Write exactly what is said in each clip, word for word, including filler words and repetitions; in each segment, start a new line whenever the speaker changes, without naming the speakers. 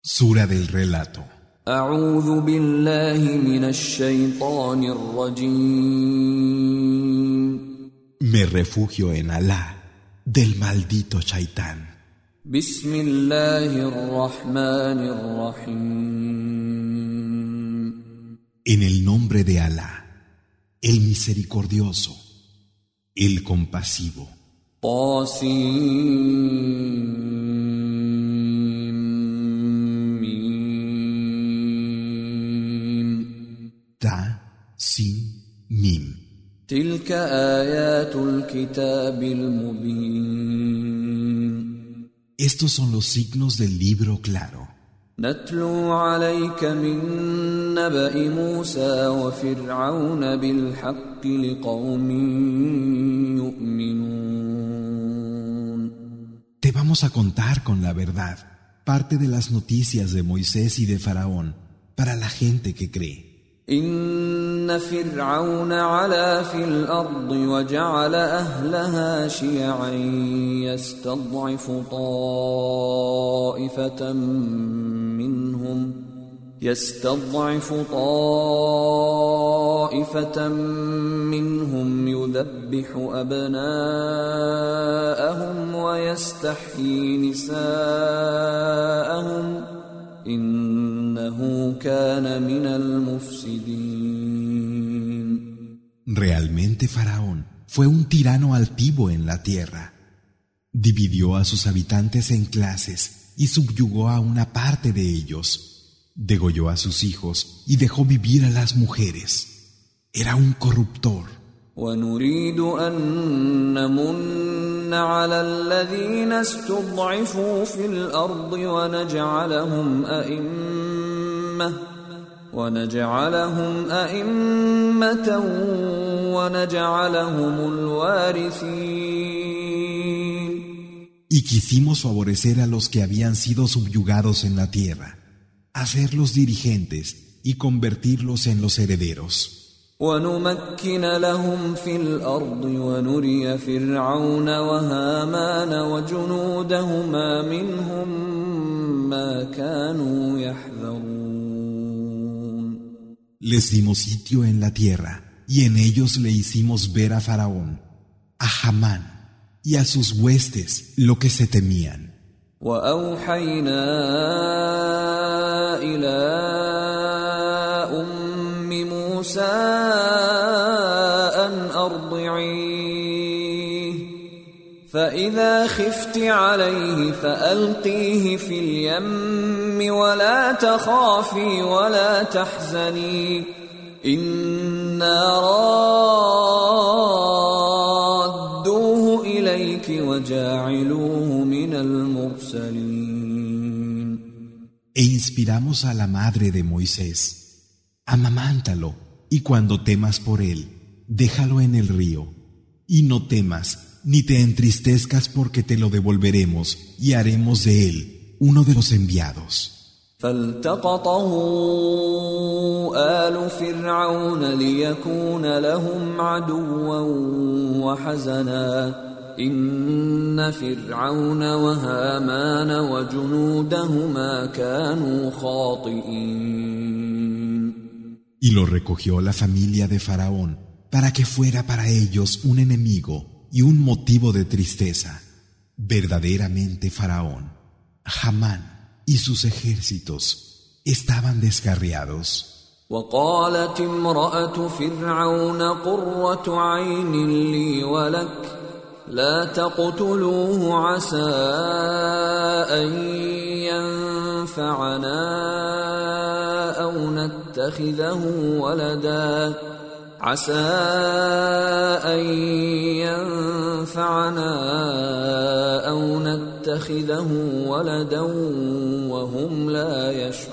Sura del relato.
أعوذ بالله من الشيطان الرجيم.
Me refugio en Alá del maldito Shaitán.
بسم الله الرحمن الرحيم.
En el nombre de Alá, el misericordioso, el compasivo.
طاسين
Ta, Sin, Mim.
تلك آيات الكتاب المبين.
Estos son los signos del libro claro.
نتلو عليك من نبأ موسى وفرعون بالحق لقوم يؤمنون.
Te vamos a contar con la verdad parte de las noticias de Moisés y de Faraón para la gente que cree.
إن فرعون علا في الأرض وجعل أهلها شيعا يستضعف طائفة منهم يستضعف طائفة منهم يذبح أبناءهم ويستحيي نساءهم إنه كان من المفسدين.
Realmente Faraón fue un tirano altivo en la tierra. Dividió a sus habitantes en clases y subyugó a una parte de ellos. Degolló a sus hijos y dejó vivir a las mujeres. Era un corruptor.
ونريد أن نمن على الذين استضعفوا في الأرض ونجعلهم أئمة ونجعلهم أئمة ونجعلهم الوارثين.
Y quisimos favorecer a los que habían sido subyugados en la tierra, hacerlos dirigentes y convertirlos en los herederos.
ونمكن لهم في الأرض ونري فرعون وهامان وجنودهما منهم ما كانوا يحذرون.
Les dimos sitio en la tierra y en ellos le hicimos ver a Faraón, a Hamán y a sus huestes lo que se temían.
وأوحينا إلى موسى أن أرضعيه فإذا خفت عليه فألقيه في اليم ولا تخافي ولا تحزني إنا رادوه إليك وجاعلوه من المرسلين.
E inspiramos a la madre de Moisés. Amamántalo, y cuando temas por él, déjalo en el río. Y no temas, ni te entristezcas porque te lo devolveremos y haremos de él uno de los enviados.
فالتقطه آل فرعون ليكون لهم عدوا وحزنا إن فرعون وهامان وجنودهما كانوا خاطئين.
Y lo recogió la familia de Faraón para que fuera para ellos un enemigo y un motivo de tristeza. Verdaderamente Faraón, Hamán y sus ejércitos estaban descarriados.
وقالت امرأة فرعون قرة عين لي ولك لا تقتلوه عسى أن ينفعنا أو نتخذه ولدا عسى أن ينفعنا أو نتخذه ولدا وهم لا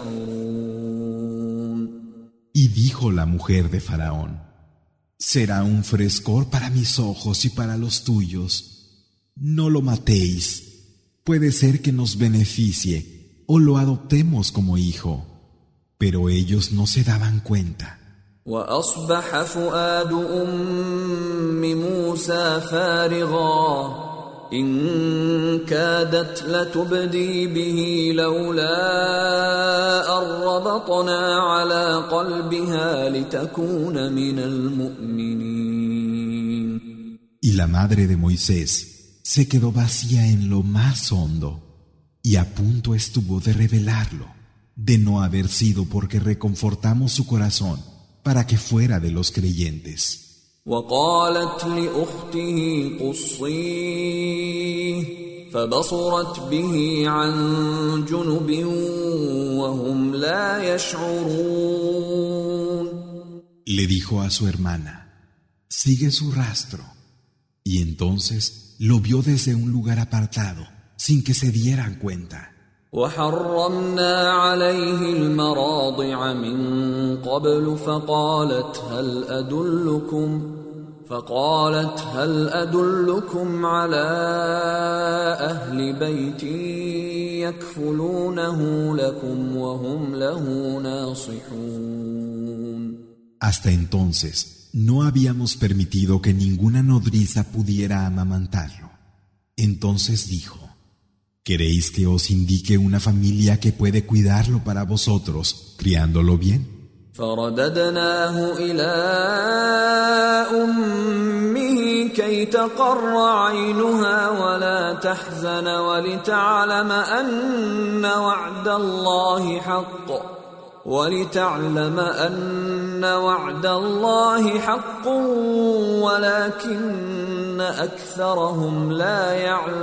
يشعرون.
Y dijo la mujer de Faraón: será un frescor para mis ojos y para los tuyos. No lo matéis. Puede ser que nos beneficie o lo adoptemos como hijo. Pero ellos no se daban cuenta.
وأصبح فؤاد أم موسى فارغا إن كادت لتبدي به لولا أن ربطنا على قلبها لتكون من المؤمنين.
Y la madre de Moisés se quedó vacía en lo más hondo y a punto estuvo de revelarlo, de no haber sido porque reconfortamos su corazón para que fuera de los creyentes.
وقالت لأخته قصيه فبصرت به عن جنب وهم لا يشعرون.
Le dijo a su hermana, sigue su rastro, y entonces lo vio desde un lugar apartado, sin que se dieran cuenta.
وحرمنا عليه المراضع من قبل فقالت هل أدلكم فقالت هل أدلكم على أهل بيت يكفلونه لكم وهم له ناصحون.
Hasta entonces no habíamos permitido que ninguna nodriza pudiera amamantarlo. Entonces dijo, ¿queréis que os indique una familia que puede cuidarlo para vosotros, criándolo bien?
فرددناه إلى أمه كي تقر عينها ولا تحزن ولتعلم أن وعد الله حق ولتعلم أن وعد الله حق ولكن أكثرهم لا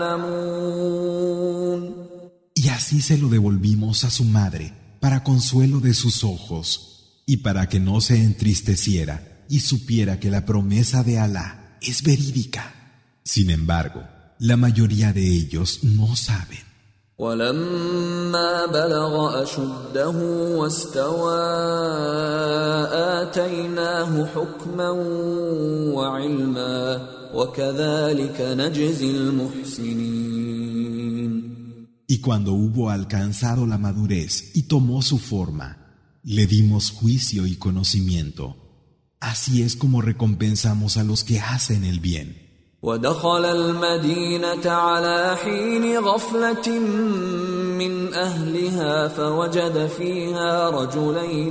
يعلمون.
Y así se lo devolvimos a su madre para consuelo de sus ojos y para que no se entristeciera y supiera que la promesa de Alá es verídica. Sin embargo, la mayoría de ellos no saben.
ولما بلغ أشده واستوى آتيناه حكما وعلما وكذلك نجزي المحسنين.
Y cuando hubo alcanzado la madurez y tomó su forma, le dimos juicio y conocimiento. Así es como recompensamos a los que hacen el bien.
ودخل المدينة على حين غفلة من أهلها فوجد فيها رجلين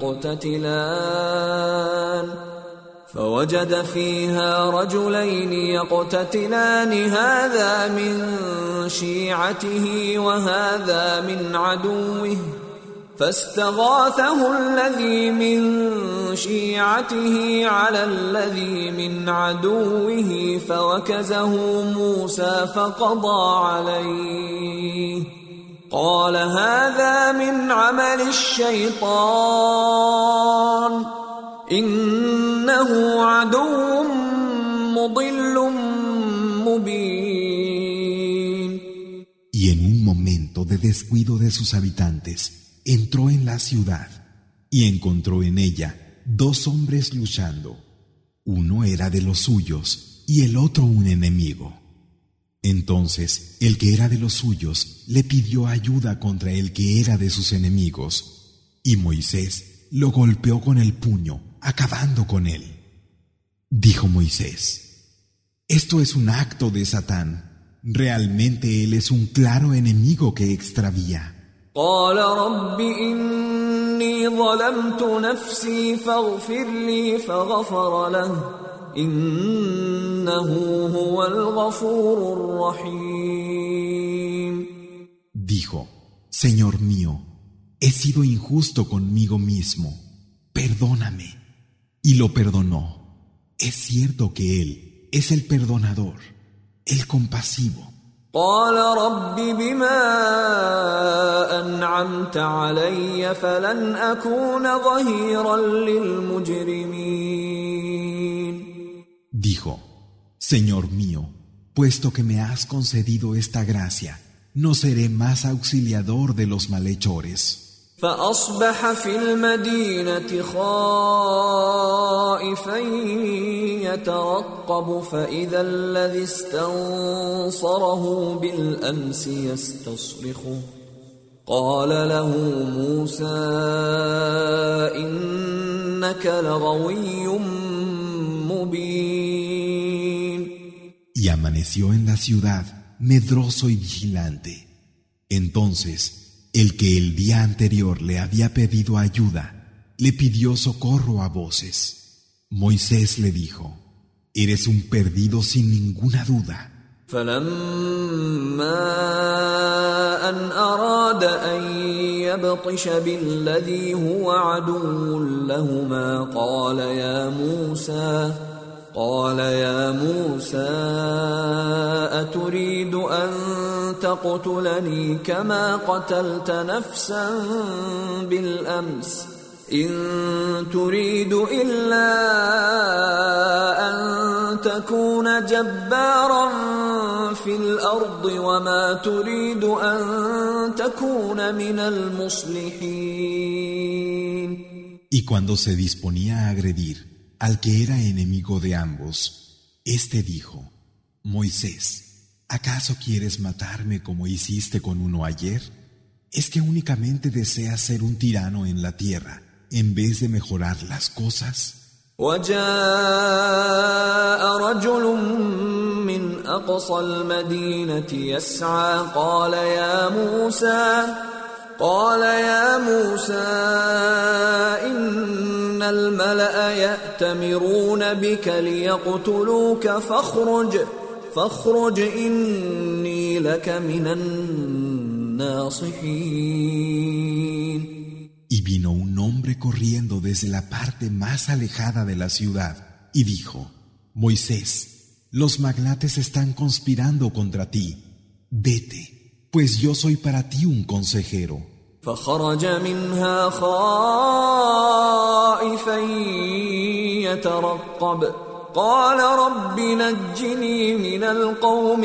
يقتتلان فوجد فيها رجلين يقتتلان هذا من شيعته وهذا من عدوه فاستغاثه الذي من شيعته على الذي من عدوه فوكزه موسى فقضى عليه قال هذا من عمل الشيطان إنه عدو مضل مبين.
Y en un momento de descuido de sus habitantes, entró en la ciudad y encontró en ella dos hombres luchando. Uno era de los suyos y el otro un enemigo. Entonces el que era de los suyos le pidió ayuda contra el que era de sus enemigos, y Moisés lo golpeó con el puño, acabando con él. Dijo Moisés: esto es un acto de Satán. Realmente él es un claro enemigo que extravía.
قال رب إني ظلمت نفسي فاغفر لي فغفر له إنه هو الغفور الرحيم.
Dijo: Señor mío, he sido injusto conmigo mismo, perdóname. Y lo perdonó. Es cierto que él es el perdonador, el compasivo.
قال رب بما أنعمت علي فلن أكون ظهيرا للمجرمين.
Dijo: Señor mío, puesto que me has concedido esta gracia, no seré más auxiliador de los malhechores.
فأصبح في المدينة خائفا يترقب فإذا الذي استنصره بالأمس يستصرخه قال له موسى إنك لغوي مبين.
Y amaneció en la ciudad medroso y vigilante. Entonces, el que el día anterior le había pedido ayuda, le pidió socorro a voces. Moisés le dijo: eres un perdido sin ninguna duda.
فلما أن أراد أن يبطش بالذي هو عدو لهما قال يا موسى قال يا موسى أتريد أن تقتلني كما قتلت نفسا بالأمس إن تريد إلا أن تكون جبارا في الأرض وما تريد أن تكون من المصلحين.
Y cuando se disponía a agredir al que era enemigo de ambos, éste dijo: Moisés, ¿acaso quieres matarme como hiciste con uno ayer? ¿Es que únicamente deseas ser un tirano en la tierra en vez de mejorar las cosas?
وجاء رجل من أقصى المدينة يسعى قال يا موسى قال يا موسى إن الملأ يأتمرون بك ليقتلوك فاخرج فاخرج إني لك من الناصحين.
Y vino un hombre corriendo desde la parte más alejada de la ciudad y dijo: Moisés, los magnates están conspirando contra ti. Vete, pues yo soy para ti un consejero.
فخرج منها خائفا يترقب قال رب نجني من القوم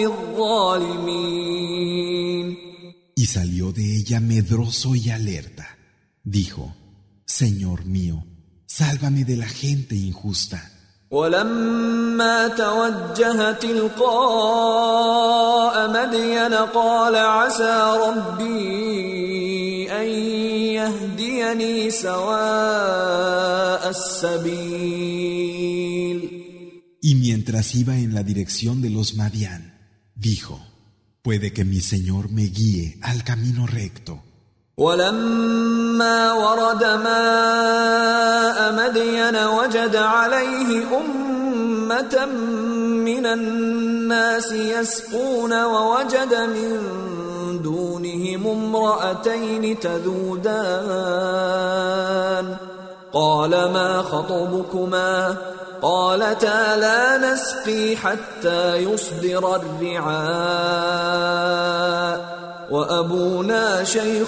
الظالمين.
Y salió de ella medroso y alerta. Dijo: Señor mío, sálvame de la gente injusta.
ولما توجه تلقاء مدين قال عسى ربي أن يهديني سواء السبيل.
Y mientras iba en la dirección de los Madián, dijo: puede que mi Señor me guíe al camino recto.
ولما ورد ماء مدين وجد عليه أمة من الناس يسقون ووجد من دونهم امرأتين تذودان قال ما خطبكما قالتا لا نسقي حتى يصدر الرعاء وأبونا شيخ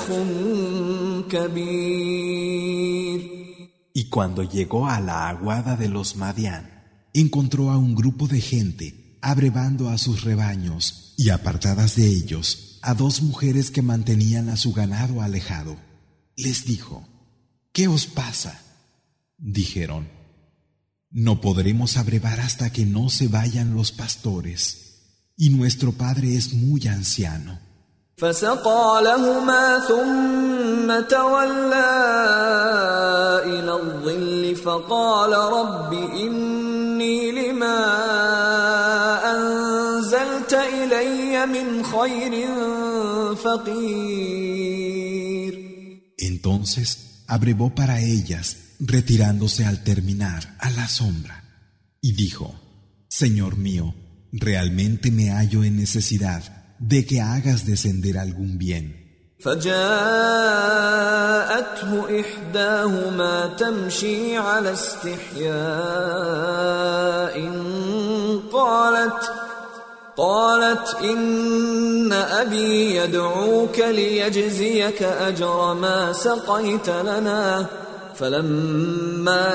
كبير.
Y cuando llegó a la aguada de los Madián, encontró a un grupo de gente abrevando a sus rebaños y apartadas de ellos a dos mujeres que mantenían a su ganado alejado. Les dijo: ¿qué os pasa? Dijeron: no podremos abrevar hasta que no se vayan los pastores, y nuestro padre es muy anciano.
فسقى لهما ثم تولى إلى الظل فقال رب إني لما أنزلت إلي من خير فقير.
Entonces abrevó para ellas, retirándose al terminar a la sombra, y dijo: Señor mío, realmente me hallo en necesidad de que hagas descender algún bien.
فجاءته إحداهما تمشي على استحياء قالت قالت إن أبي يدعوك ليجزيك أجر ما سقيت لنا فلما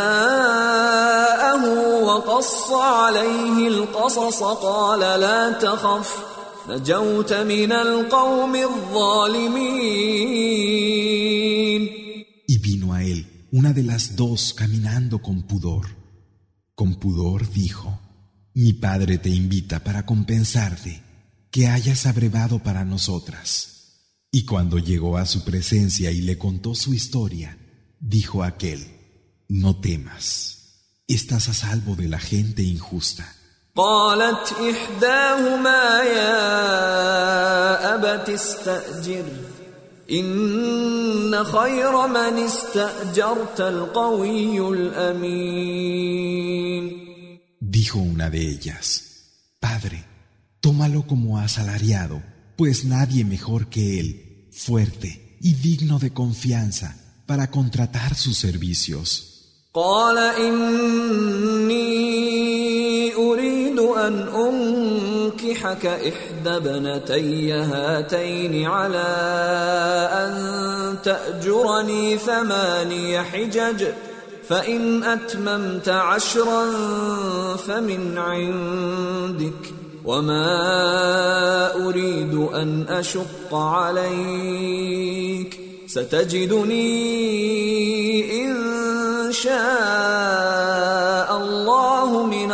جاءه وقص عليه القصص قال لا تخف نجوت من القوم الظالمين.
Y vino a él una de las dos caminando con pudor. Con pudor dijo: mi padre te invita para compensarte que hayas abrevado para nosotras. Y cuando llegó a su presencia y le contó su historia, dijo aquel: no temas, estás a salvo de la gente injusta.
قالت إحداهما يا أبت استأجر إن خير من استأجرت القوي الأمين.
Dijo una de ellas: Padre, tómalo como asalariado, pues nadie mejor que él, fuerte y digno de confianza, para contratar sus servicios.
قال إني أريد أن أنكحك إحدى ابنتي هاتين على أن تأجرني ثماني حجج فإن أتممت عشرا فمن عندك وما أريد أن أشق عليك ستجدني إن شاء الله من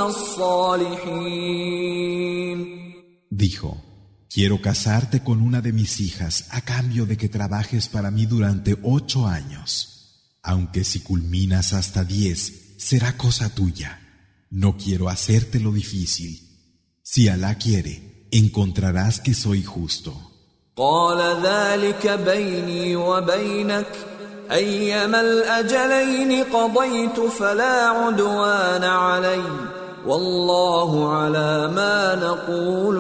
الصالحين.
Dijo: Quiero casarte con una de mis hijas a cambio de que trabajes para mí durante ocho años. Aunque si culminas hasta diez, será cosa tuya. No quiero hacértelo difícil. Si Alá quiere, encontrarás que soy justo.
قال ذلك بيني وبينك أيما الأجلين قضيت فلا عدوان علي والله على ما نقول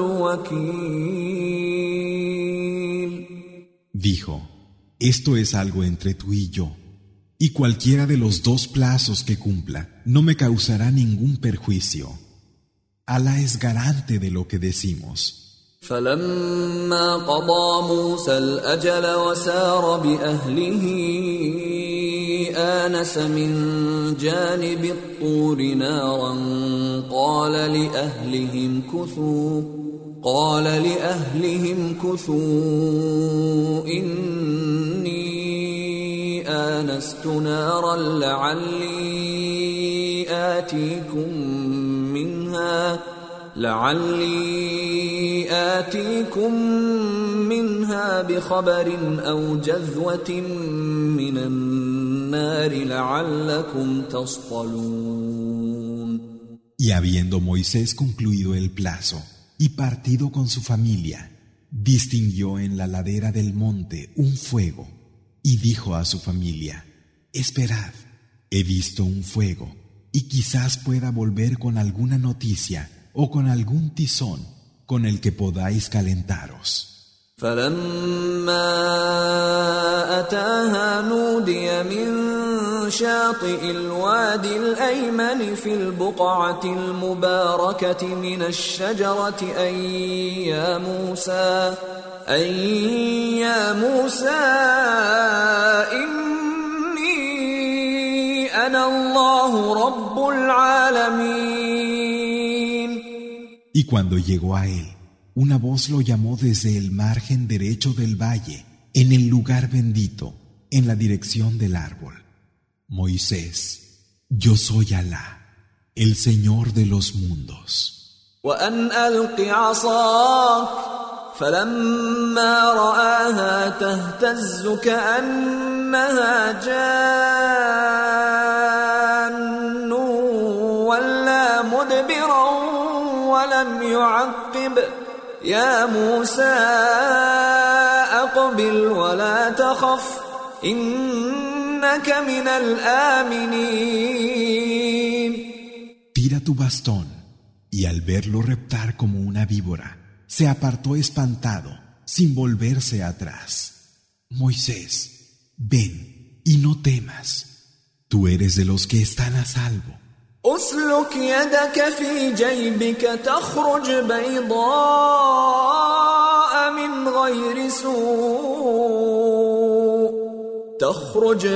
وكيل.
Dijo: Esto es algo entre tú y yo, y cualquiera de los dos plazos que cumpla no me causará ningún perjuicio. Alá es garante de lo que decimos.
فلما قضى موسى الأجل وسار بأهله آنس من جانب الطور نارا قال لأهلهم كثوا قال لأهلهم كثوا إني آنست نارا لعلي آتيكم منها لعلي آتيكم منها بخبر أو جذوة من النار لعلكم تصطلون.
Y habiendo Moisés concluido el plazo y partido con su familia, distinguió en la ladera del monte un fuego y dijo a su familia: Esperad, he visto un fuego y quizás pueda volver con alguna noticia o con algún tizón con el que podáis calentaros.
فلما أتاها نودي من شاطئ الوادي الأيمن في البقعة المباركة من الشجرة أن يا موسى أن يا موسى إني أنا الله رب العالمين.
Y cuando llegó a él, una voz lo llamó desde el margen derecho del valle, en el lugar bendito, en la dirección del árbol. Moisés: Yo soy Alá, el Señor de los mundos.
وأن ألق عصاك فلما رآها تهتز كأنها جان ولا مدبرا ولم يعقب يا موسى أقبل ولا تخف إنك من الآمنين.
Tira tu bastón, y al verlo reptar como una víbora, se apartó espantado, sin volverse atrás. Moisés, ven y no temas. Tú eres de los que están a salvo.
أسلك يدك في جيبك تخرج بيضاء من غير سوء تخرج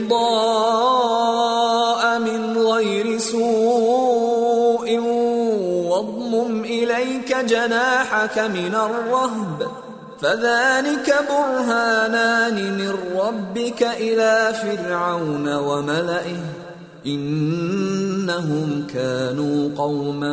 بيضاء من غير سوء واضمم إليك جناحك من الرهب فذلك برهانان من ربك إلى فرعون وملئه إنهم كانوا قوما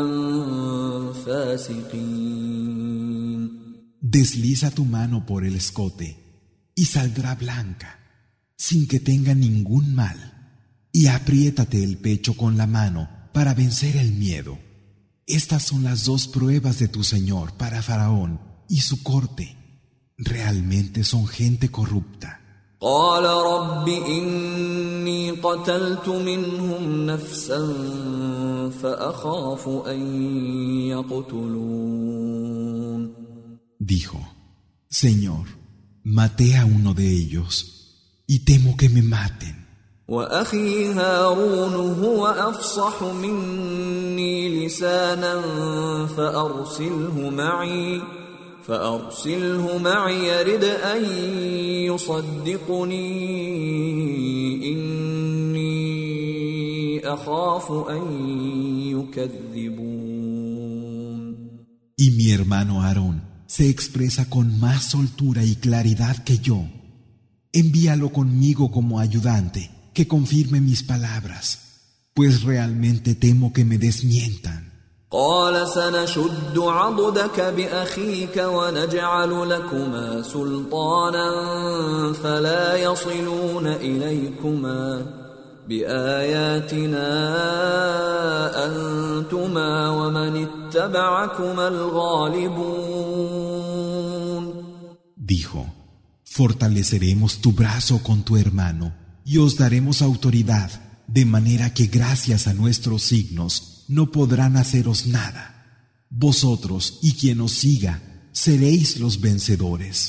فاسقين.
Desliza tu mano por el escote y saldrá blanca, sin que tenga ningún mal, y apriétate el pecho con la mano para vencer el miedo. Estas son las dos pruebas de tu Señor para Faraón y su corte. Realmente son gente corrupta.
قال رب إني قتلت منهم نفسا فأخاف أن يقتلون.
Dijo, Señor, maté a uno de ellos y temo que me maten.
وأخي هارون هو أفصح مني لسانا فأرسله معي فأرسله معي يرد أن يصدقني إني أخاف أن يكذبون.
Y mi hermano Aarón se expresa con más soltura y claridad que yo. Envíalo conmigo como ayudante, que confirme mis palabras, pues realmente temo que me desmientan.
قال سنشد عضدك بأخيك ونجعل لكما سلطانا فلا يصلون إليكما بآياتنا أنتما ومن اتبعكما الغالبون.
Dijo, fortaleceremos tu brazo con tu hermano y os daremos autoridad, de manera que gracias a nuestros signos no podrán haceros nada. Vosotros y quien os siga seréis los vencedores.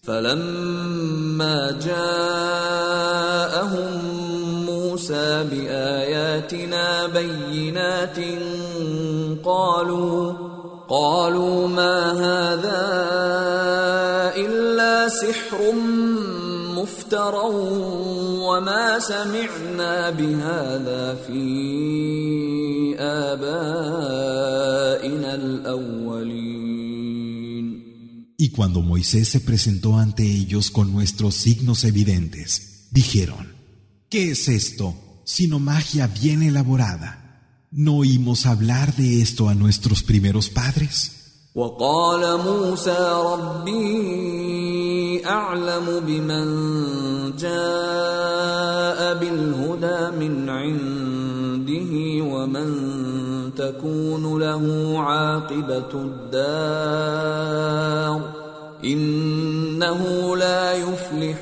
فلما جاءهم موسى بآياتنا بينات قالوا قالوا ما هذا إلا سحر مفترى وما سمعنا بهذا في آبائنا الأولين.
Y cuando Moisés se presentó ante ellos con nuestros signos evidentes, dijeron, ¿qué es esto, sino magia bien elaborada? ¿No oímos hablar de esto a nuestros primeros padres?
وقال موسى ربي أعلم بمن جاء بالهدى من عنده ومن تكون له عاقبة الدار إنه لا يفلح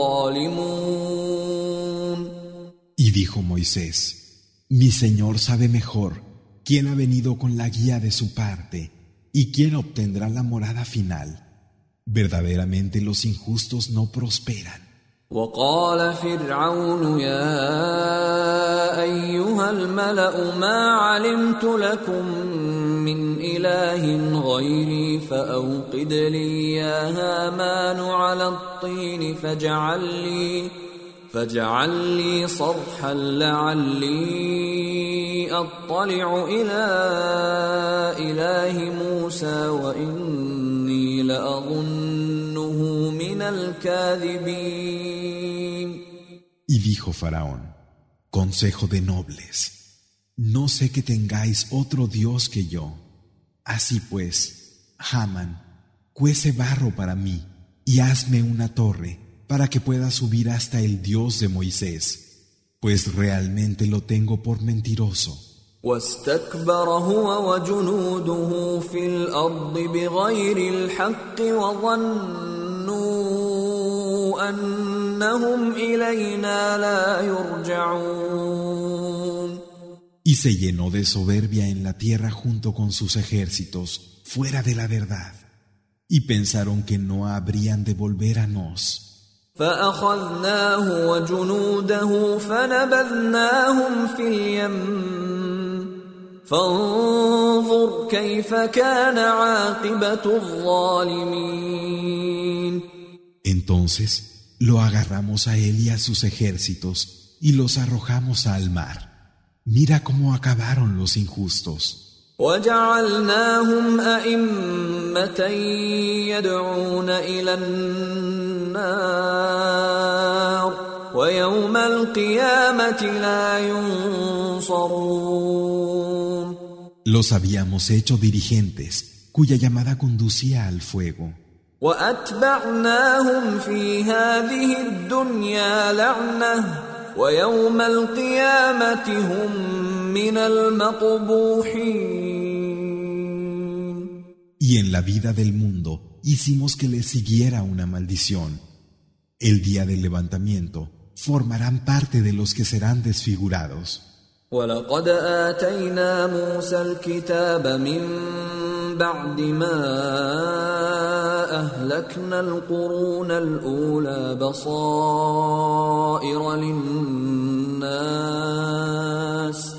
الظالمون.
Y dijo Moisés, mi Señor sabe mejor quién ha venido con la guía de su parte y quién obtendrá la morada final. Verdaderamente los injustos no prosperan.
وقال فرعون يا أيها الملأ ما علمت لكم من إله غيري فأوقد لي يا هامان على الطين فاجعل لي فاجعل لي صرحا لعلي أطلع إلى إله موسى وإني لأظنه من الكاذبين.
Y dijo Faraón, consejo de nobles, no sé que tengáis otro Dios que yo. Así pues, Hamán, cuece barro para mí y hazme una torre para que pueda subir hasta el Dios de Moisés, pues realmente lo tengo por mentiroso.
واستكبر هو وجنوده في الأرض بغير الحق وظنوا أنهم إلينا لا يرجعون.
Y se llenó de soberbia en la tierra junto con sus ejércitos, fuera de la verdad, y pensaron que no habrían de volver a nos.
فأخذناه وجنوده فنبذناهم في اليم فانظر كيف كان عاقبة الظالمين.
Entonces lo agarramos a él y a sus ejércitos y los arrojamos al mar. Mira cómo acabaron los injustos.
وجعلناهم أئمة يدعون إلى النار ويوم القيامة لا ينصرون.
Los habíamos hecho dirigentes, cuya llamada conducía al fuego.
وأتبعناهم في هذه الدنيا لعنة ويوم القيامة هم من المقبوحين.
Y en la vida del mundo hicimos que les siguiera una maldición. El día del levantamiento formarán parte de los que serán desfigurados.
وَلَقَدْ آتَيْنَا مُوسَى الْكِتَابَ مِنْ بَعْدِ مَا أَهْلَكْنَا الْقُرُونَ الْأُولَى بَصَائِرَ لِلنَّاسِ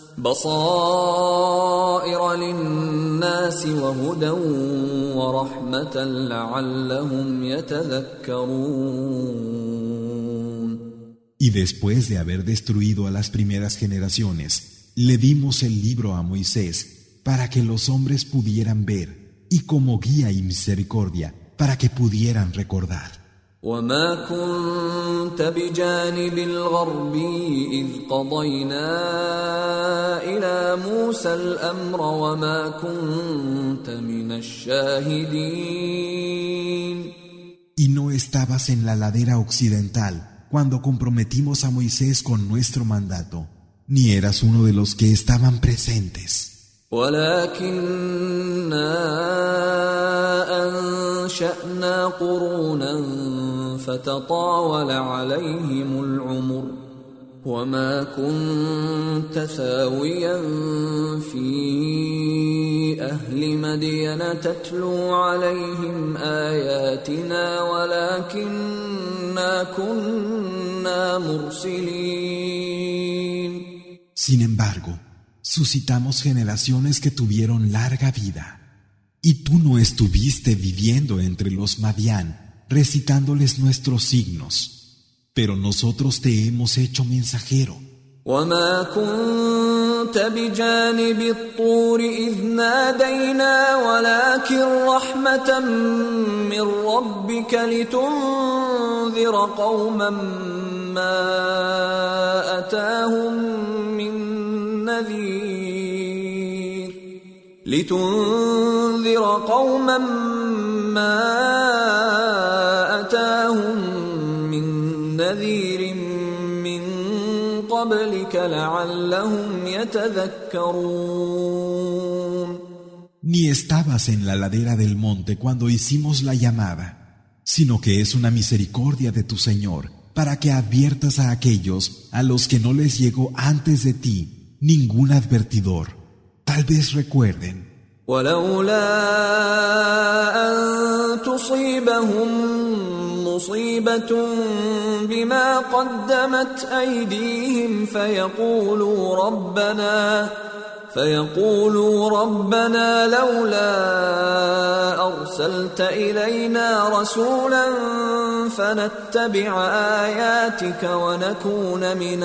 بَصَائِرَ لِلنَّاسِ وَهُدًى وَرَحْمَةً لَعَلَّهُمْ يَتَذَكَّرُونَ.
Y después de haber destruido a las primeras generaciones, le dimos el libro a Moisés para que los hombres pudieran ver, y como guía y misericordia para que pudieran recordar.
وَمَا كُنْتَ بِجَانِبِ الْغَرْبِيِّ إِذْ قَضَيْنَا إِلَى مُوسَى الْأَمْرَ وَمَا كُنْتَ مِنَ الشَّاهِدِينَ.
Y no estabas en la ladera occidental cuando comprometimos a Moisés con nuestro mandato, ni eras uno de los que estaban presentes.
وَلَكِنَّا أَنشَأْنَا قُرُونًا فَتَطَاوَلَ عَلَيْهِمُ الْعُمُرُ وَمَا كُنْتَ ثَاوِيًا فِي أَهْلِ مَدْيَنَ تَتْلُو عَلَيْهِمْ آيَاتِنَا وَلَكِنَّا كُنَّا مُرْسِلِينَ.
Sin embargo, suscitamos generaciones que tuvieron larga vida, y tú no estuviste viviendo entre los Madián, recitándoles nuestros signos, pero nosotros te hemos hecho mensajero.
وَمَا كُنْتَ بِجَانِبِ الطُّورِ إِذْ نَادَيْنَا وَلَكِنْ رَحْمَةً مِّن رَّبِّكَ لِتُنذِرَ قَوْمًا مَّا أَتَاهُم مِّن نَّذِيرٍ لِتُنذِرَ قَوْمًا مَّا أَتَاهُم مِّن نَّذِيرٍ قبلك لعلهم يتذكرون.
Ni estabas en la ladera del monte cuando hicimos la llamada, sino que es una misericordia de tu Señor para que adviertas a aquellos a los que no les llegó antes de ti ningún advertidor. Tal vez recuerden.
ولولا أن تصيبهم مصيبة بما قدمت أيديهم فيقولوا ربنا فيقولوا ربنا لولا أرسلت إلينا رسولا فنتبع آياتك ونكون من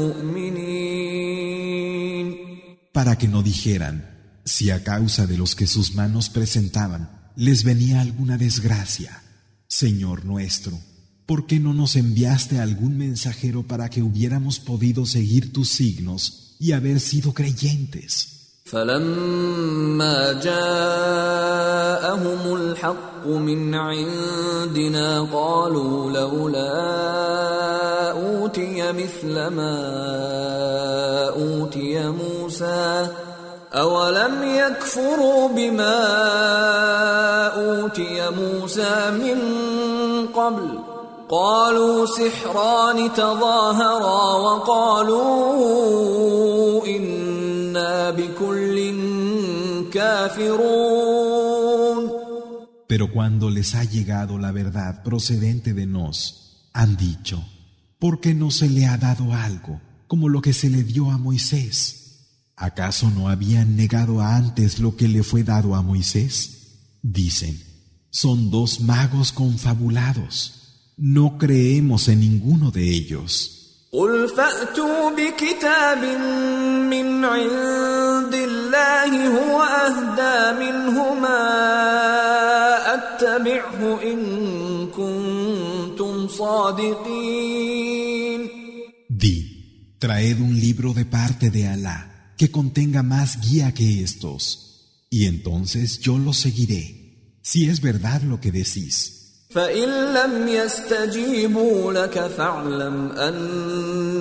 المؤمنين.
Para que no dijeran, si a causa de los que sus manos presentaban les venía alguna desgracia, Señor nuestro, ¿por qué no nos enviaste algún mensajero para que hubiéramos podido seguir tus signos y haber sido creyentes?
فَلَمَّا جَاءَهُمُ الْحَقُّ مِنْ عِنْدِنَا قَالُوا لَوْلَا أُوتِيَ مِثْلَ مَا أُوتِيَ مُوسَى أَوَلَمْ يَكْفُرُوا بِمَا أُوتِيَ مُوسَى مِنْ قَبْلُ قَالُوا سِحْرَانِ تَظَاهَرَا وَقَالُوا إِنَّا بِكُلٍّ كَافِرُونَ.
Pero cuando les ha llegado la verdad procedente de nos, han dicho, ¿por qué no se le ha dado algo como lo que se le dio a Moisés? ¿Acaso no habían negado antes lo que le fue dado a Moisés? Dicen, son dos magos confabulados. No creemos en ninguno de ellos.
قُلْ فَأْتُوا بِكِتَابٍ مِّنْ عِندِ اللَّهِ هُوَ أَهْدَىٰ مِنْهُمَا أَتَّبِعْهُ إِن كُنتُمْ صَادِقِينَ.
Di, traed un libro de parte de Alá que contenga más guía que estos, y entonces yo lo seguiré, si es verdad lo que decís.
فَإِن لَّمْ يَسْتَجِيبُوا لَكَ فَاعْلَمْ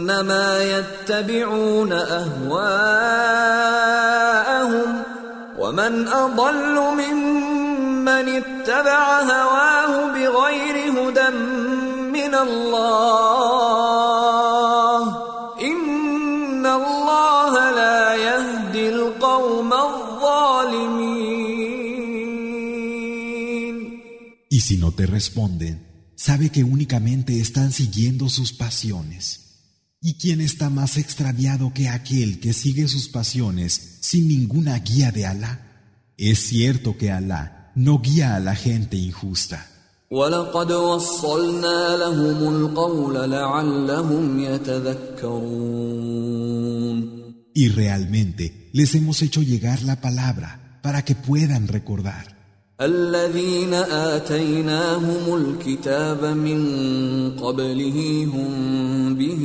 أَنَّمَا يَتَّبِعُونَ أَهْوَاءَهُمْ وَمَا ومن أضل ممن اتبع هواه بغير هدى من الله إن الله لا يهدي القوم الظالمين.
Y si no te responden, sabe que únicamente están siguiendo sus pasiones. ¿Y quién está más extraviado que aquel que sigue sus pasiones sin ninguna guía de Alá? Es cierto que Alá no guía a la gente injusta.
وَلَقَدْ وَصَّلْنَا لَهُمُ الْقَوْلَ لَعَلَّهُمْ يَتَذَكَّرُونَ.
Y realmente les hemos hecho llegar la palabra para que puedan recordar.
الذين آتيناهم الكتاب من قبله هم به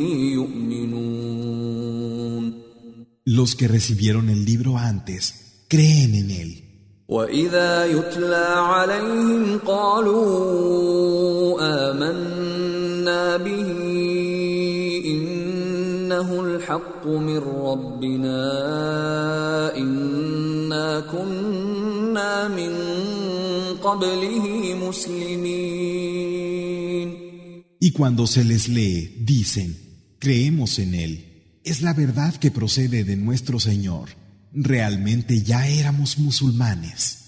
يؤمنون.
Los que recibieron el libro antes creen en él.
وإذا يتلى عليهم قالوا آمنا به إنه الحق من ربنا إنا كنا من
Y cuando se les lee, dicen, creemos en él, es la verdad que procede de nuestro Señor. Realmente ya éramos musulmanes.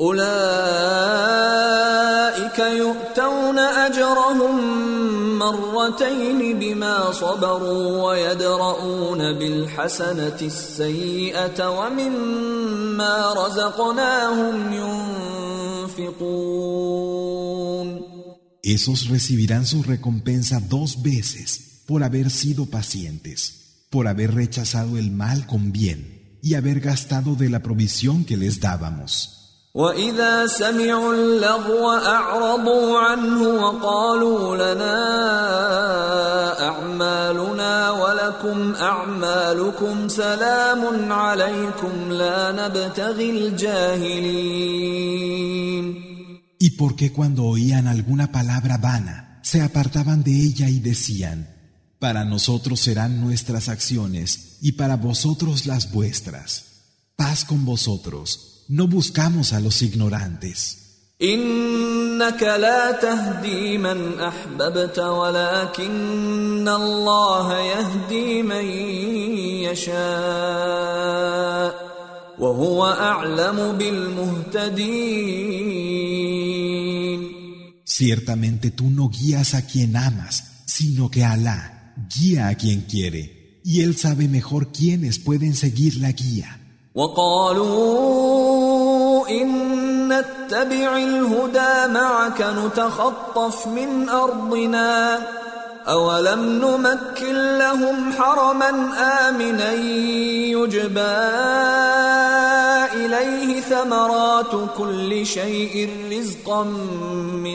أولئك يؤتون أجرهم مرتين بما صبروا ويدرؤون بالحسنة السيئة ومما رزقناهم ينفقون.
Esos recibirán su recompensa dos veces por haber sido pacientes, por haber rechazado el mal con bien y haber gastado de la provisión que les dábamos.
وَإِذَا سَمِعُوا اللَّغْوَ أَعْرَضُوا عَنْهُ وَقَالُوا لَنَا أَعْمَالُنَا وَلَكُمْ أَعْمَالُكُمْ سَلَامٌ عَلَيْكُمْ لَا نَبْتَغِي الْجَاهِلِينَ.
Y porque cuando oían alguna palabra vana, se apartaban de ella y decían, para nosotros serán nuestras acciones y para vosotros las vuestras. Paz con vosotros. No buscamos a los ignorantes.
إنك لا تهدي من أحببت ولكن الله يهدي من يشاء وهو أعلم بالمهتدين.
Ciertamente tú no guías a quien amas, sino que Alá guía a quien quiere, y Él sabe mejor quiénes pueden seguir la guía.
وقالوا إن نتبع الهدى معك نتخطف من أرضنا أولم نمكن لهم حرما آمنا يجبى إليه ثمرات كل شيء رزقا من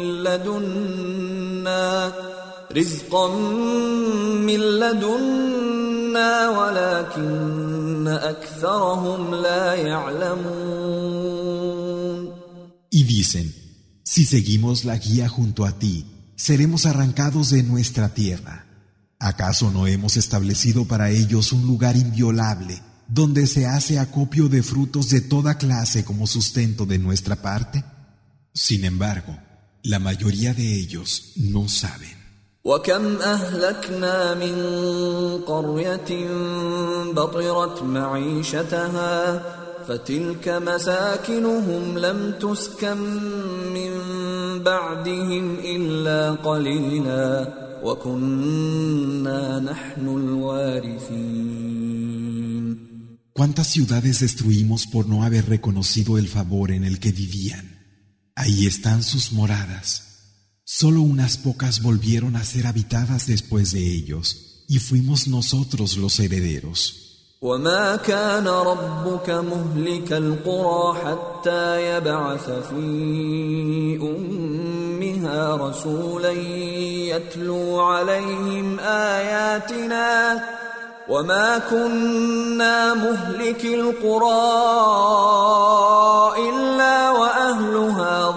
لدنا رزقا من لدنا ولكن أكثرهم لا يعلمون.
Y dicen, si seguimos la guía junto a ti, seremos arrancados de nuestra tierra. ¿Acaso no hemos establecido para ellos un lugar inviolable, donde se hace acopio de frutos de toda clase como sustento de nuestra parte? Sin embargo, la mayoría de ellos no saben.
وكم أهلكنا من قرية بطرت معيشتها فتلك مساكنهم لم تسكن من بعدهم إلا قليلا وكنا نحن الوارثين.
¿Cuántas ciudades destruimos por no haber reconocido el favor en el que vivían? Ahí están sus moradas. Solo unas pocas volvieron a ser habitadas después de ellos, y fuimos nosotros los herederos.
وما كان ربك مهلك القرى حتى يبعث في أمها رسولا يتلو عليهم آياتنا وما كنا مهلك القرى إلا وأهلها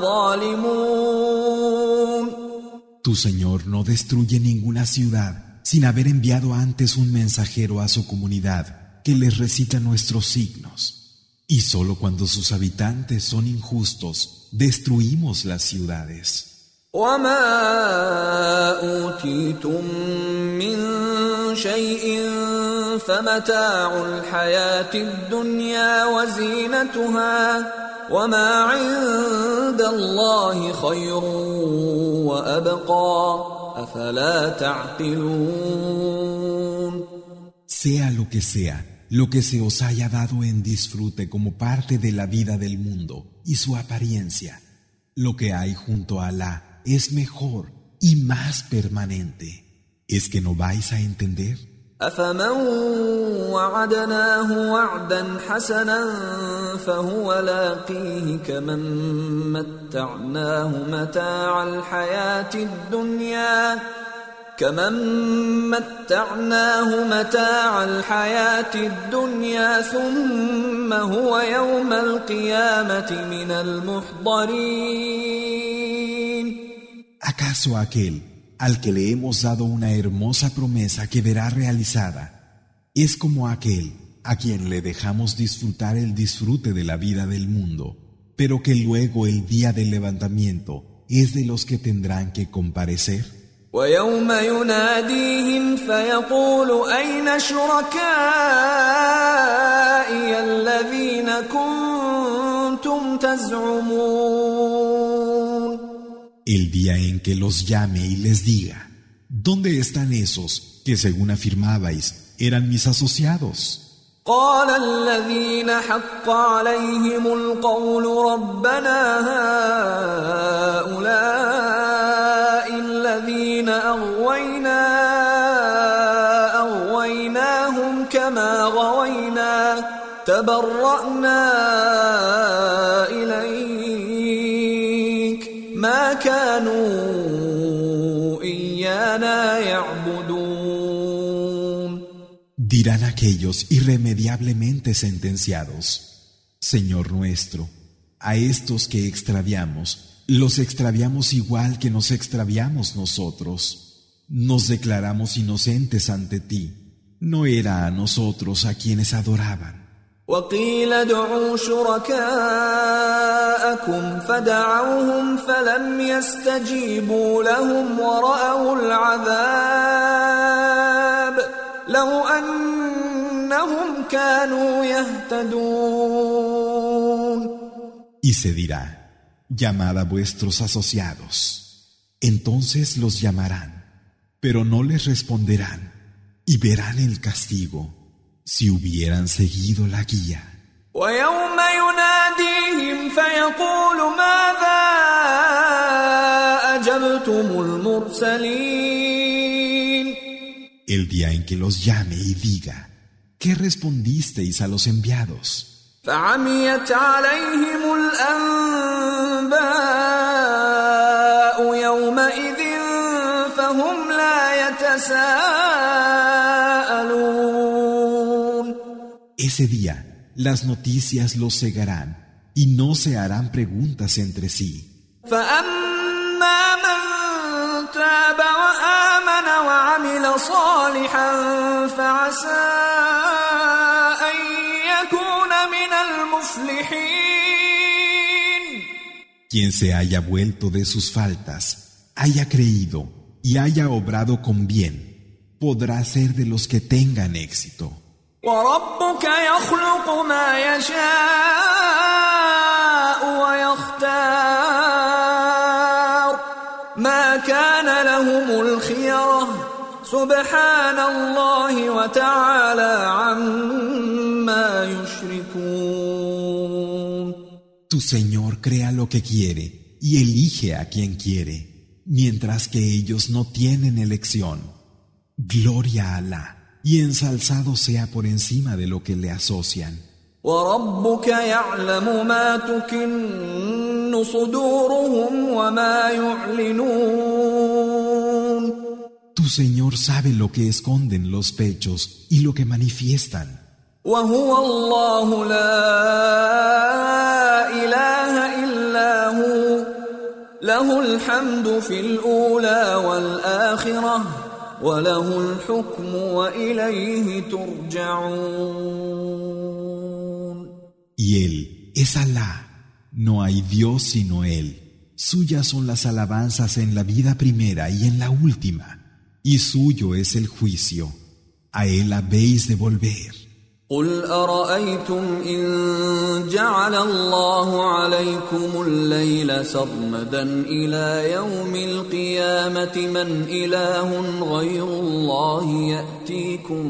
ظالمون.
Tu Señor no destruye ninguna ciudad sin haber enviado antes un mensajero a su comunidad que les recita nuestros signos, Y solo cuando sus habitantes son injustos, destruimos las ciudades.
وما أوتيتم من شيء فمتاع الحياة الدنيا وزينتها وما عند الله خير وأبقى أفلا تعقلون.
Sea lo que sea, lo que se os haya dado en disfrute como parte de la vida del mundo y su apariencia, lo que hay junto a Alá es mejor y más permanente. ¿Es que no vais a entender?
أفمن وعدناه وعدا حسنا فهو لاقيه كمن متعناه متاع الحياة الدنيا كمن متعناه متاع الحياة الدنيا ثم هو يوم القيامة من المحضرين.
¿Acaso aquel al que le hemos dado una hermosa promesa que verá realizada es como aquel a quien le dejamos disfrutar el disfrute de la vida del mundo, pero que luego el día del levantamiento es de los que tendrán que comparecer?
ويوم يناديهم فيقول أين شركائي الذين كنتم تزعمون.
El día en que los llame y les diga, ¿dónde están esos que según afirmabais eran mis asociados?
قال الذين حق عليهم القول ربنا هؤلاء الذين أغوينا أغويناهم كما غوينا تبرأنا إليك ما كانوا إيانا يعبدون.
Dirán aquellos irremediablemente sentenciados, Señor nuestro, a estos que extraviamos, los extraviamos igual que nos extraviamos nosotros. Nos declaramos inocentes ante ti. No era a nosotros a quienes adoraban.
وقيل ادعوا شركاءكم فدعوهم فلم يستجيبوا لهم ورأوا العذاب لو أنهم كانوا يهتدون.
Y se dirá, llamad a vuestros asociados. Entonces los llamarán, pero no les responderán, y verán el castigo, si hubieran seguido la guía.
ويوم يناديهم فيقول ماذا أجبتم المرسلين.
El día en que los llame y diga, ¿qué respondisteis a los enviados?
فعميت عليهم الأنباء يومئذ فهم لا يتساءلون.
Ese día las noticias los cegarán y no se harán preguntas entre sí.
فأما من تاب وآمن وعمل صالحا فعسى أن يكون من المفلحين.
Quien se haya vuelto de sus faltas, haya creído y haya obrado con bien, podrá ser de los que tengan éxito.
وربك يخلق ما يشاء ويختار ما كان لهم الخيرة سبحان الله وتعالى عما يشركون.
Tu Señor crea lo que quiere y elige a quien quiere, mientras que ellos no tienen elección. Gloria a Alá. Y ensalzado sea por encima de lo que le asocian.
وَرَبُّكَ يَعْلَمُ مَا تُكِنُّ صُدُورُهُمْ وَمَا يُعْلِنُونَ.
Tu Señor sabe lo que esconden los pechos y lo que manifiestan.
وَهُوَ اللَّهُ لَا إِلَهَ إِلَّا هُوَ لَهُ الْحَمْدُ فِي الْأُولَى وَالْآخِرَةِ وَلَهُ الْحُكْمُ وَإِلَيْهِ تُرْجَعُونَ.
Y Él es Alá, no hay Dios sino Él. Suyas son las alabanzas en la vida primera y en la última, y suyo es el juicio. A Él habéis de volver.
قل أرأيتم إن جعل الله عليكم الليل سرمدا إلى يوم القيامة من إله غير الله يأتيكم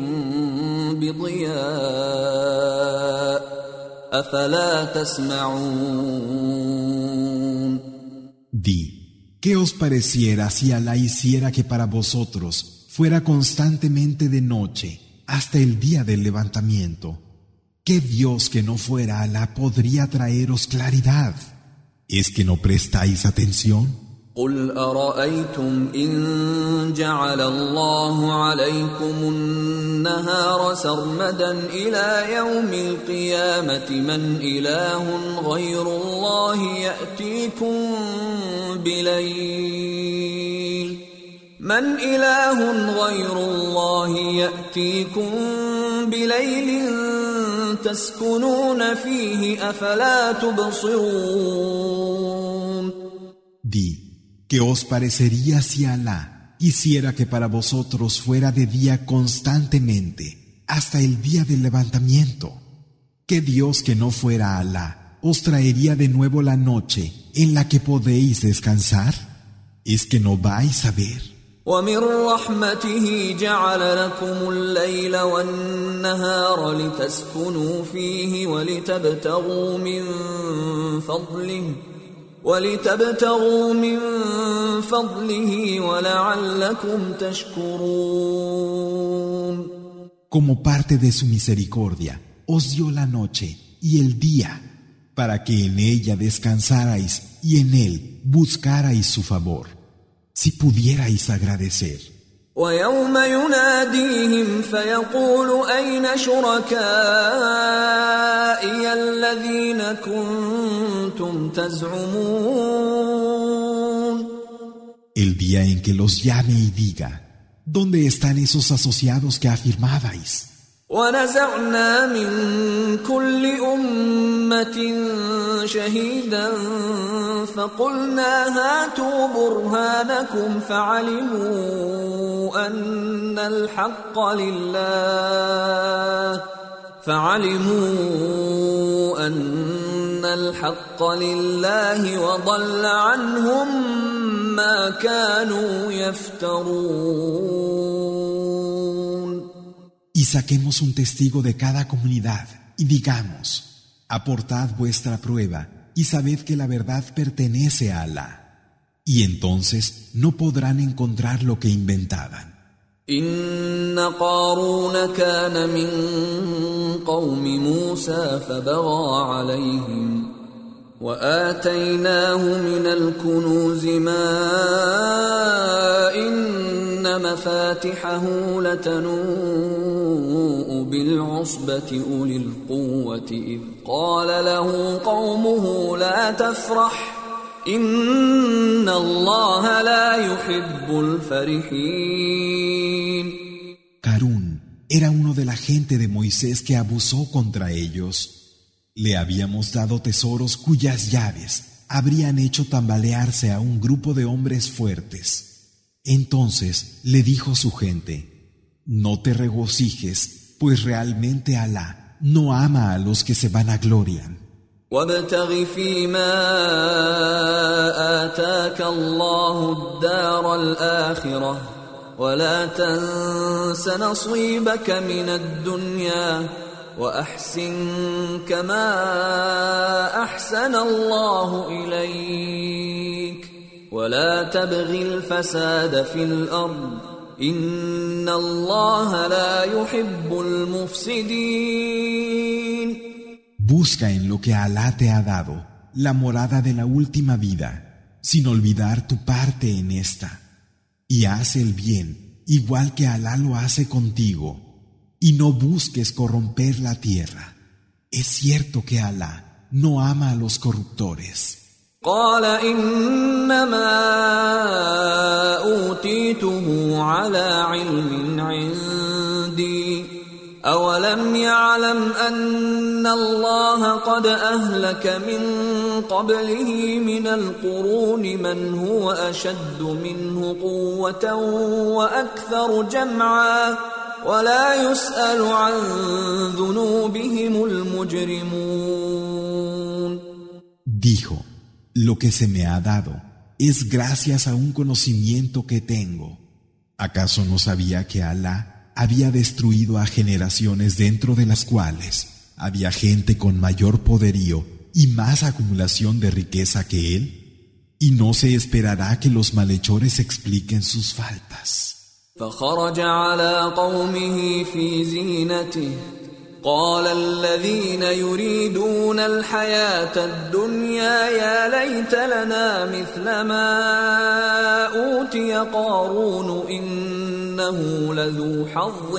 بضياء أفلا تسمعون.
Di, ¿qué os pareciera si Alá hiciera que para vosotros fuera constantemente de noche hasta el día del levantamiento? ¿Qué Dios que no fuera Alá podría traeros claridad? ¿Es que no prestáis atención?
قل أرأيتم إن جعل الله عليكم النهار سرمدا إلى يوم القيامة من إله غير الله يأتيكم بليل من إله غير الله يأتيكم بليل تسكنون فيه أفلا تبصرون.
Di, ¿qué os parecería si Alá hiciera que para vosotros fuera de día constantemente hasta el día del levantamiento? ¿Qué Dios que no fuera Alá os traería de nuevo la noche en la que podéis descansar? ¿Es que no vais a ver?
ومن رحمته جعل لكم الليل والنهار لتسكنوا فيه ولتبتغوا من فضله ولتبتغوا من فضله ولعلكم تشكرون.
Como parte de su misericordia, os dio la noche y el día, para que en ella descansarais y en él buscarais su favor, si pudierais agradecer.
ويوم يناديهم فيقول أين شركائي الذين كنتم تزعمون.
El día en que los llame y diga, ¿dónde están esos asociados que afirmabais?
ونزعنا من كل أمة شهيدا فقلنا هاتوا برهانكم فعلموا أن الحق لله فعلموا أن الحق لله وضل عنهم ما كانوا يفترون.
Y saquemos un testigo de cada comunidad y digamos, aportad vuestra prueba y sabed que la verdad pertenece a Alá. Y entonces no podrán encontrar lo que inventaban.
إن قارون كان من قوم موسى فبغى عليهم وآتيناه من الكنوز ما إن مفاتحه لتنوء بالعصبة أولي القوة إذ قال له قومه لا تفرح إن الله لا يحب الفرحين.
Carún era uno de la gente de Moisés que abusó contra ellos. Le habíamos dado tesoros cuyas llaves habrían hecho tambalearse a un grupo de hombres fuertes. Entonces le dijo su gente, no te regocijes, pues realmente Alá no ama a los que se vanaglorian.
وابتغ فيما آتاك الله الدار الآخرة ولا تنس نصيبك من الدنيا وأحسن كما أحسن الله إليك ولا تبغ الفساد في الأرض إن الله لا يحب المفسدين.
Busca en lo que Alá te ha dado, la morada de la última vida, sin olvidar tu parte en esta. Y haz el bien, igual que Alá lo hace contigo, y no busques corromper la tierra. Es cierto que Alá no ama a los corruptores.
قال إنما أوتيته على علم عندي أولم يعلم أن الله قد أهلك من قبله من القرون من هو أشد منه قوة وأكثر جمعا ولا يسأل عن ذنوبهم المجرمون.
Dijo, lo que se me ha dado es gracias a un conocimiento que tengo. ¿Acaso no sabía que Alá había destruido a generaciones dentro de las cuales había gente con mayor poderío y más acumulación de riqueza que él? Y no se esperará que los malhechores expliquen sus faltas.
فخرج على قومه في زينته قال الذين يريدون الحياة الدنيا يا ليت لنا مثل ما أوتي قارون إنه لذو حظ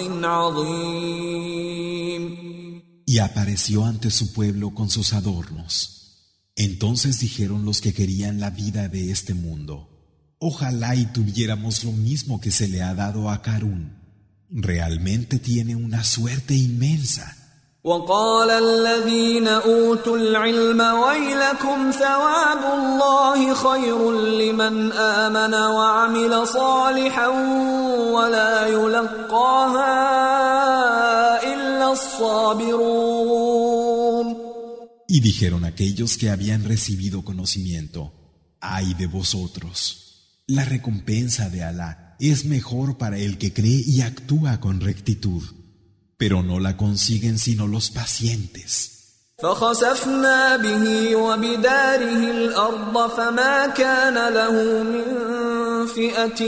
عظيم.
Y apareció ante su pueblo con sus adornos. Entonces dijeron los que querían la vida de este mundo: ojalá y tuviéramos lo mismo que se le ha dado a Qarún. Realmente tiene una suerte inmensa.
وقال الذين أوتوا العلم ويلكم ثواب الله خير لمن آمن وعمل صالحا ولا يلقاها إلا الصابرون.
Y dijeron aquellos que habían recibido conocimiento: ay de vosotros, la recompensa de Alá es mejor para el que cree y actúa con rectitud, pero no la consiguen sino los pacientes.
فخسفنا به وبداره الأرض فما كان له من فئة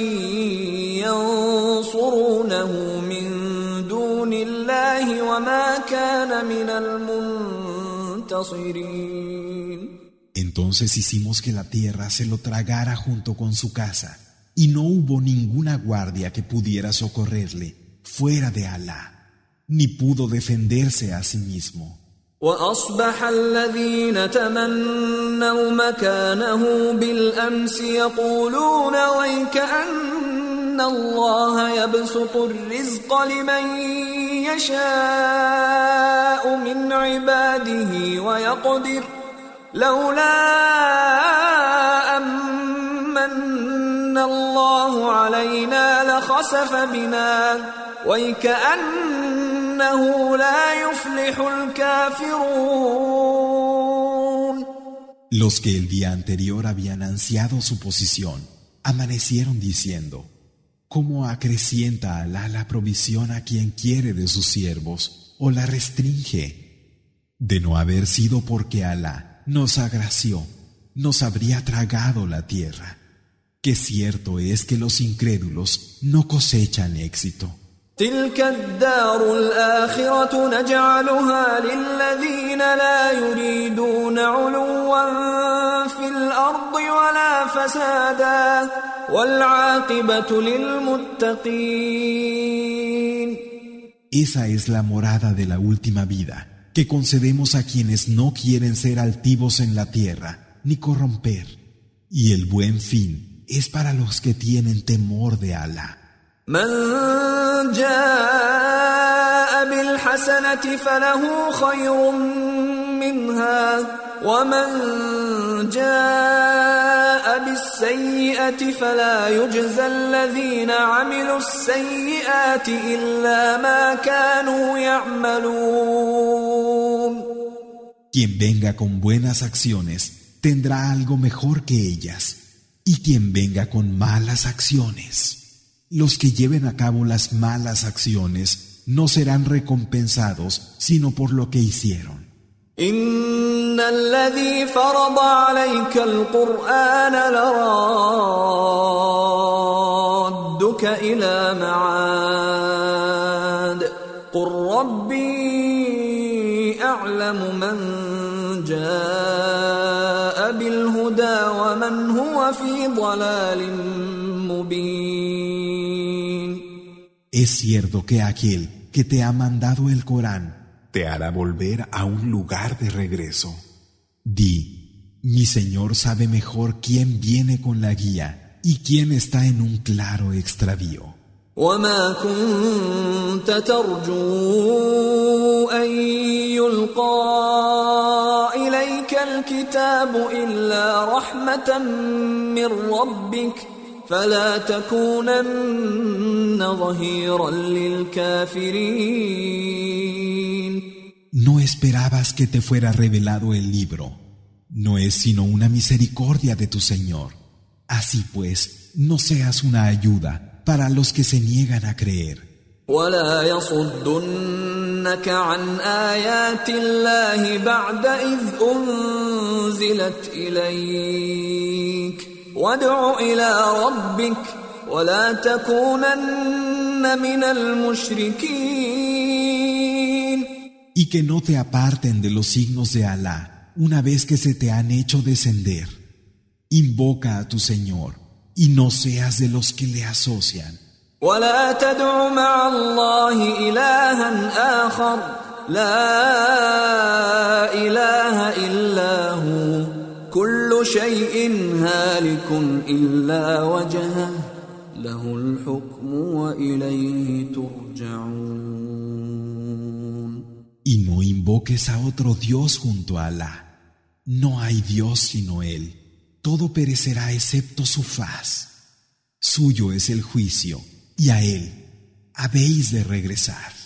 ينصرونه من دون الله وما كان من المنتصرين.
Entonces hicimos que la tierra se lo tragara junto con su casa, y no hubo ninguna guardia que pudiera socorrerle fuera de Alá, ni pudo defenderse a sí mismo.
وأصبح الذين تمنوا مكانه بالأمس يقولون ويكأن الله يبسط الرزق لمن يشاء من عباده ويقدر لولا أمن الله علينا لخسف بنا ويكأنه لا يفلح الكافرون.
Los que el día anterior habían ansiado su posición amanecieron diciendo: ¿cómo acrecienta Alá la provisión a quien quiere de sus siervos o la restringe? De no haber sido porque Alá nos agració, nos habría tragado la tierra. Que cierto es que los incrédulos no cosechan éxito.
تلك الدار الآخرة نجعلها للذين لا يريدون علوا في الأرض ولا فسادا والعاقبة للمتقين.
Esa es la morada de la última vida, que concedemos a quienes no quieren ser altivos en la tierra, ni corromper. Y el buen fin es para los que tienen temor de Alá.
من جاء بالحسنة فله خير منها ومن جاء بالسيئة فلا يجزى الذين عملوا السيئات إلا ما كانوا يعملون.
Quien venga con buenas acciones tendrá algo mejor que ellas, y quien venga con malas acciones, los que lleven a cabo las malas acciones no serán recompensados sino por lo que hicieron.
إن الذي فرض عليك القرآن لرادك إلى معاد قل ربي أعلم من جاء بالهدى ومن هو في ضلال مبين.
Es cierto que aquel que te ha mandado el Corán te hará volver a un lugar de regreso. Di: mi Señor sabe mejor quién viene con la guía y quién está en un claro extravío.
وما كنت ترجو أن يلقى إليك الكتاب إلا رحمة من ربك فلا تكونن ظهيرا للكافرين.
No esperabas que te fuera revelado el libro. No es sino una misericordia de tu Señor. Así pues, no seas una ayuda para los que se niegan a creer.
ولا يصدنك عن آيات الله بعد إذ أنزلت إليك وادع إلى ربك ولا تكونن من المشركين.
Y que no te aparten de los signos de Alá una vez que se te han hecho descender. Invoca a tu Señor y no seas de los que le asocian.
ولا تدع مع الله إلها آخر لا إله إلا هو كل شيء هالك إلا وجهه له الحكم وإليه ترجعون.
Y no invoques a otro Dios junto a Alá. No hay Dios sino Él. Todo perecerá excepto su faz. Suyo es el juicio, y a Él habéis de regresar.